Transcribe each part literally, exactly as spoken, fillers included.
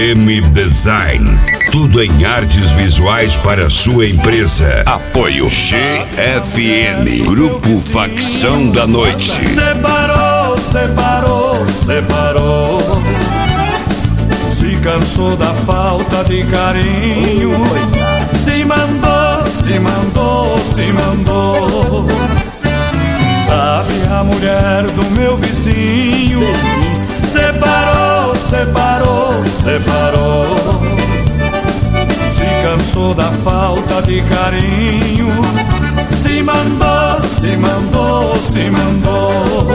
M Design. Tudo em artes visuais para sua empresa. Apoio G F N, Grupo Facção da Noite. Separou, separou, separou. Se cansou da falta de carinho. Se mandou, se mandou, se mandou. Sabe a mulher do meu vizinho? Separou, separou, separou. Se cansou da falta de carinho. Se mandou, se mandou, se mandou.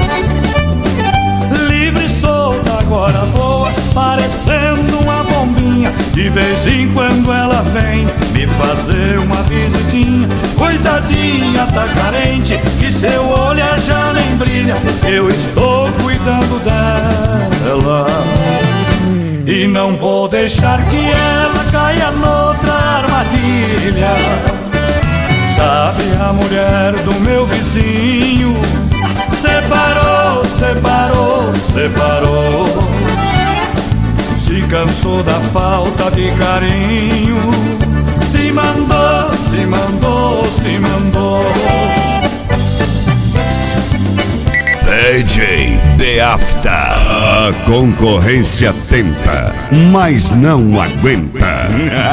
Livre e solta agora voa, parecendo uma bombinha. De vez em quando ela vem me fazer uma visitinha. Coitadinha, tá carente, que seu olhar já nem brilha. Eu estou cuidando dela e não vou deixar que ela caia noutra armadilha. Sabe a mulher do meu vizinho? Separou, separou, separou. Se cansou da falta de carinho. Se mandou, se mandou, se mandou. D J The After. A concorrência tenta, mas não aguenta.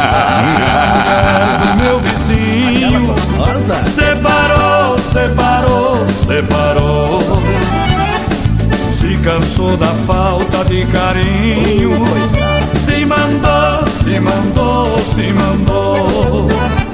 Do meu vizinho. Separou, separou, separou. Se cansou da falta de carinho. Se mandou, se mandou, se mandou.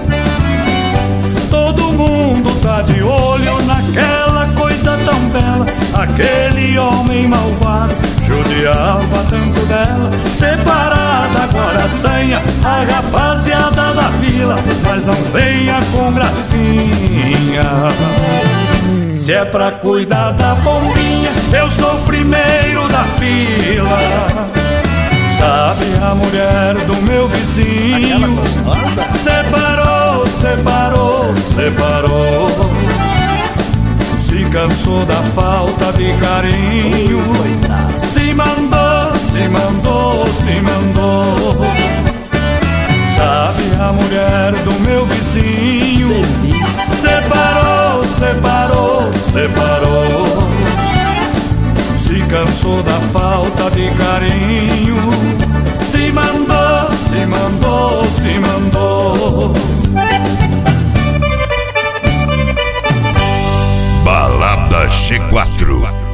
Todo mundo tá de olho naquela coisa tão bela. Aquele homem malvado judiava tanto dela. Separada agora assanha a rapaziada da vila. Mas não venha com gracinha. Se é pra cuidar da bombinha, eu sou o primeiro da fila. Sabe a mulher do meu vizinho? Separou, separou, separou. Se cansou da falta de carinho. Se mandou, se mandou, se mandou. Sabe a mulher do meu vizinho? Separou, separou, separou. Se cansou da falta de carinho. Se mandou, se mandou, se mandou. Balada G quatro.